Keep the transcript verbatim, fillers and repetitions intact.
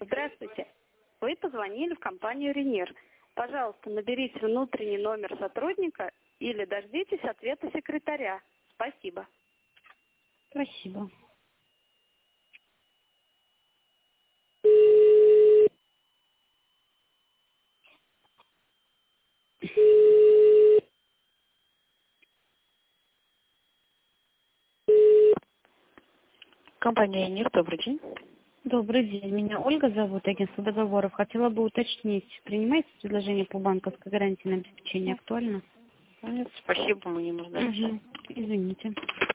Здравствуйте. Вы позвонили в компанию «Ренир». Пожалуйста, наберите внутренний номер сотрудника или дождитесь ответа секретаря. Спасибо. Спасибо. Компания «Ренир», добрый день. Добрый день. Меня Ольга зовут, агентство договоров. Хотела бы уточнить, принимаете предложение по банковской гарантии на обеспечение? Актуально? Нет, спасибо, мы не нуждаемся. Угу. Извините.